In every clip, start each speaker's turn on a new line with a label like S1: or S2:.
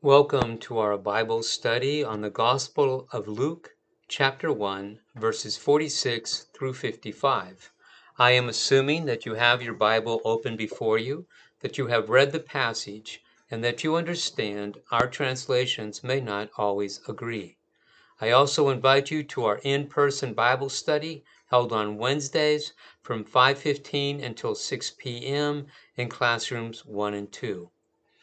S1: Welcome to our Bible study on the Gospel of Luke, chapter 1, verses 46 through 55. I am assuming that you have your Bible open before you, that you have read the passage, and that you understand our translations may not always agree. I also invite you to our in-person Bible study held on Wednesdays from 5:15 until 6 p.m. in classrooms 1 and 2.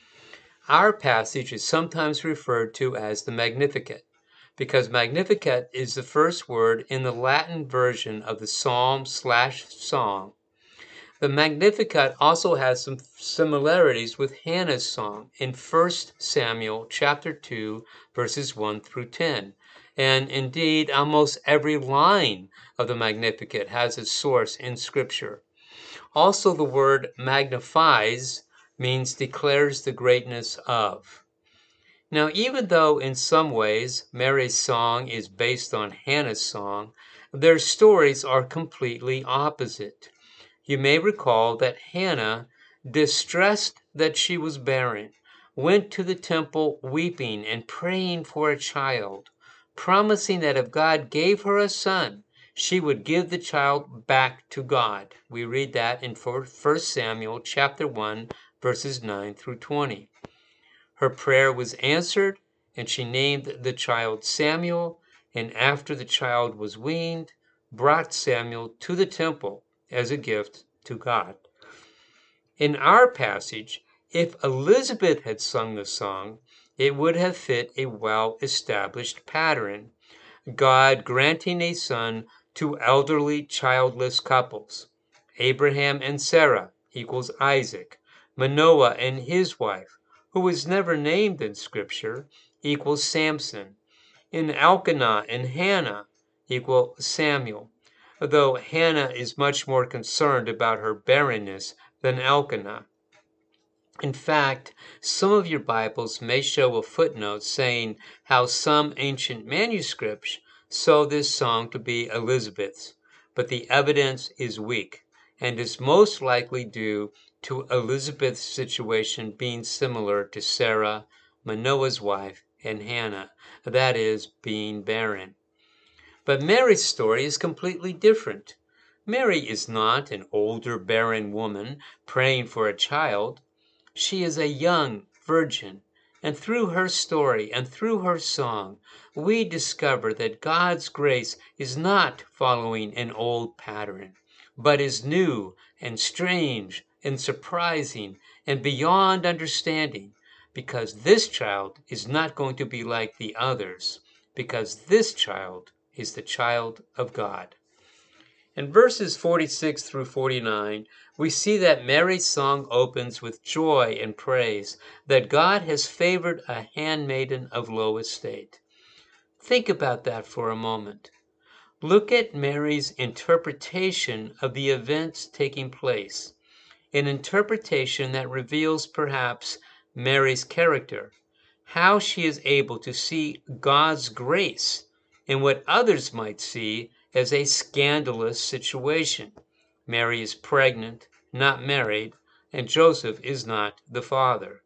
S1: Our passage is sometimes referred to as the Magnificat, because Magnificat is the first word in the Latin version of the psalm/song. The Magnificat also has some similarities with Hannah's song in 1 Samuel chapter 2, verses 1 through 10. And indeed, almost every line of the Magnificat has its source in Scripture. Also, the word magnifies means declares the greatness of. Now, even though in some ways Mary's song is based on Hannah's song, their stories are completely opposite. You may recall that Hannah, distressed that she was barren, went to the temple weeping and praying for a child, promising that if God gave her a son, she would give the child back to God. We read that in 1 Samuel chapter 1, verses 9 through 20. Her prayer was answered, and she named the child Samuel, and after the child was weaned, brought Samuel to the temple as a gift to God. In our passage, if Elizabeth had sung the song, it would have fit a well-established pattern: God granting a son to elderly childless couples. Abraham and Sarah equals Isaac. Manoah and his wife, who is never named in Scripture, equals Samson. In Elkanah and Hannah equal Samuel, though Hannah is much more concerned about her barrenness than Elkanah. In fact, some of your Bibles may show a footnote saying how some ancient manuscripts show this song to be Elizabeth's, but the evidence is weak and is most likely due to Elizabeth's situation being similar to Sarah, Manoah's wife, and Hannah, that is, being barren. But Mary's story is completely different. Mary is not an older barren woman praying for a child. She is a young virgin, and through her story and through her song, we discover that God's grace is not following an old pattern, but is new and strange and surprising and beyond understanding, because this child is not going to be like the others, because this child is the child of God. In verses 46 through 49, we see that Mary's song opens with joy and praise that God has favored a handmaiden of low estate. Think about that for a moment. Look at Mary's interpretation of the events taking place, an interpretation that reveals perhaps Mary's character, how she is able to see God's grace in what others might see as a scandalous situation. Mary is pregnant, not married, and Joseph is not the father.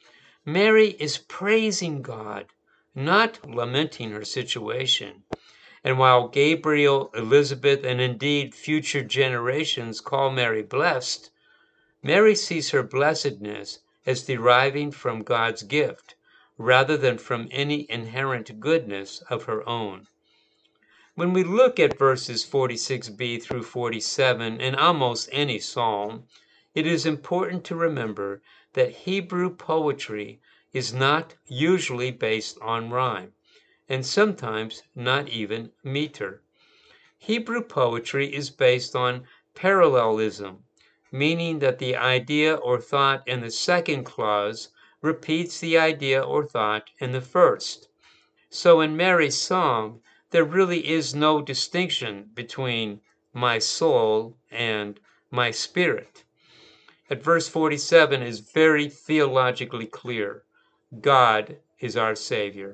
S1: Mary is praising God, not lamenting her situation. And while Gabriel, Elizabeth, and indeed future generations call Mary blessed, Mary sees her blessedness as deriving from God's gift, rather than from any inherent goodness of her own. When we look at verses 46b through 47 in almost any psalm, it is important to remember that Hebrew poetry is not usually based on rhyme, and sometimes not even meter. Hebrew poetry is based on parallelism, meaning that the idea or thought in the second clause repeats the idea or thought in the first. So in Mary's song, there really is no distinction between my soul and my spirit. At verse 47 is very theologically clear. God is our Savior.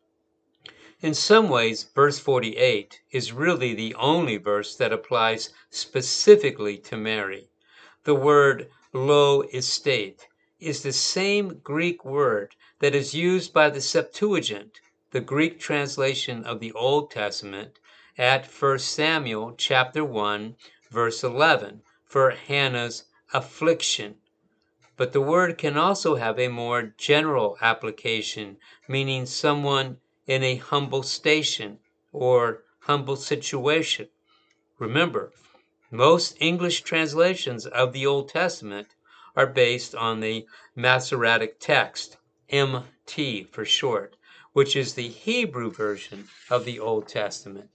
S1: In some ways, verse 48 is really the only verse that applies specifically to Mary. The word low estate is the same Greek word that is used by the Septuagint, the Greek translation of the Old Testament, at 1 Samuel chapter 1, verse 11, for Hannah's affliction. But the word can also have a more general application, meaning someone in a humble station or humble situation. Remember, most English translations of the Old Testament are based on the Masoretic text, MT for short, which is the Hebrew version of the Old Testament.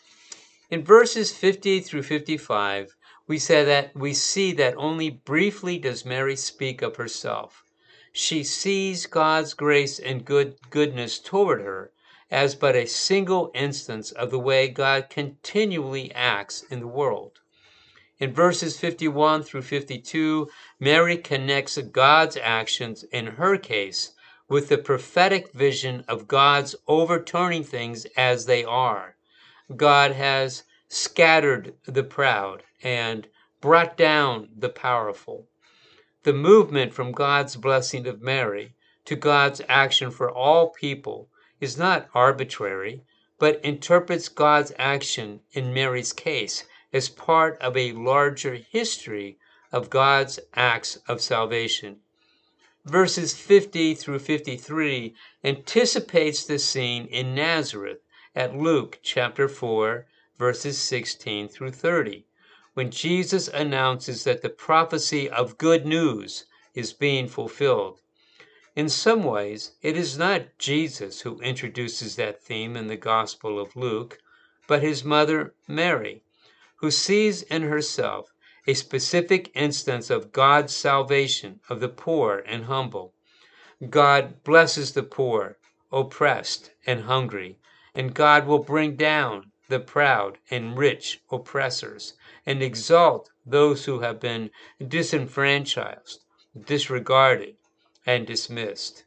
S1: In verses 50 through 55, we see that only briefly does Mary speak of herself. She sees God's grace and goodness toward her as but a single instance of the way God continually acts in the world. In verses 51 through 52, Mary connects God's actions in her case with the prophetic vision of God's overturning things as they are. God has scattered the proud and brought down the powerful. The movement from God's blessing of Mary to God's action for all people is not arbitrary, but interprets God's action in Mary's case as part of a larger history of God's acts of salvation. Verses 50 through 53 anticipates the scene in Nazareth at Luke chapter 4, verses 16 through 30, when Jesus announces that the prophecy of good news is being fulfilled. In some ways, it is not Jesus who introduces that theme in the Gospel of Luke, but his mother Mary, who sees in herself a specific instance of God's salvation of the poor and humble. God blesses the poor, oppressed, and hungry, and God will bring down the proud and rich oppressors and exalt those who have been disenfranchised, disregarded, and dismissed.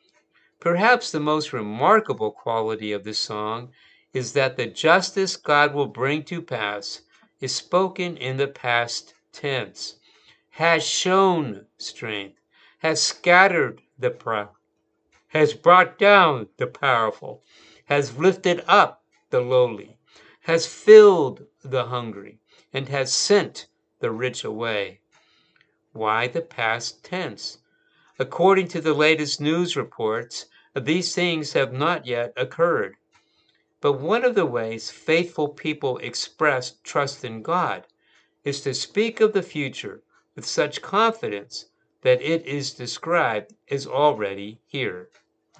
S1: Perhaps the most remarkable quality of the song is that the justice God will bring to pass is spoken in the past tense, has shown strength, has scattered the proud, has brought down the powerful, has lifted up the lowly, has filled the hungry, and has sent the rich away. Why the past tense? According to the latest news reports, these things have not yet occurred. But one of the ways faithful people express trust in God is to speak of the future with such confidence that it is described as already here.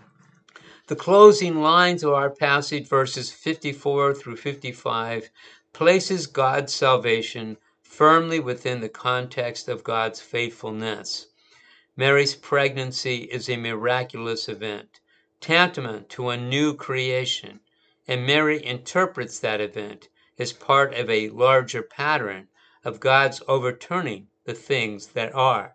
S1: The closing lines of our passage, verses 54 through 55, places God's salvation firmly within the context of God's faithfulness. Mary's pregnancy is a miraculous event, tantamount to a new creation, and Mary interprets that event as part of a larger pattern of God's overturning the things that are.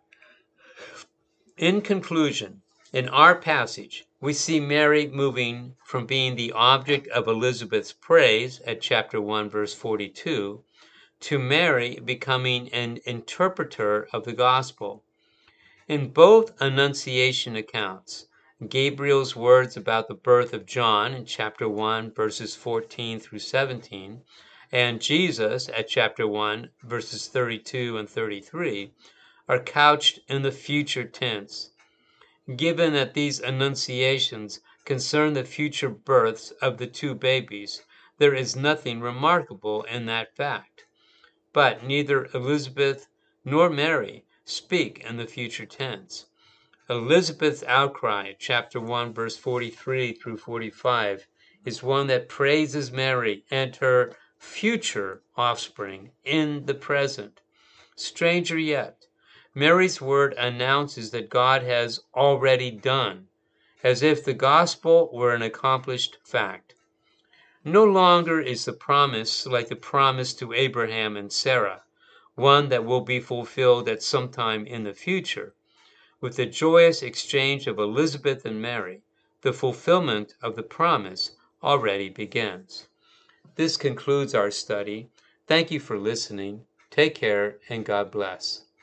S1: In conclusion, in our passage, we see Mary moving from being the object of Elizabeth's praise at chapter 1, verse 42, to Mary becoming an interpreter of the gospel. In both Annunciation accounts, Gabriel's words about the birth of John in chapter 1, verses 14 through 17, and Jesus at chapter 1, verses 32 and 33, are couched in the future tense. Given that these annunciations concern the future births of the two babies, there is nothing remarkable in that fact. But neither Elizabeth nor Mary speak in the future tense. Elizabeth's outcry, chapter 1, verse 43 through 45, is one that praises Mary and her future offspring in the present. Stranger yet, Mary's word announces that God has already done, as if the gospel were an accomplished fact. No longer is the promise like the promise to Abraham and Sarah, one that will be fulfilled at some time in the future. With the joyous exchange of Elizabeth and Mary, the fulfillment of the promise already begins. This concludes our study. Thank you for listening. Take care and God bless.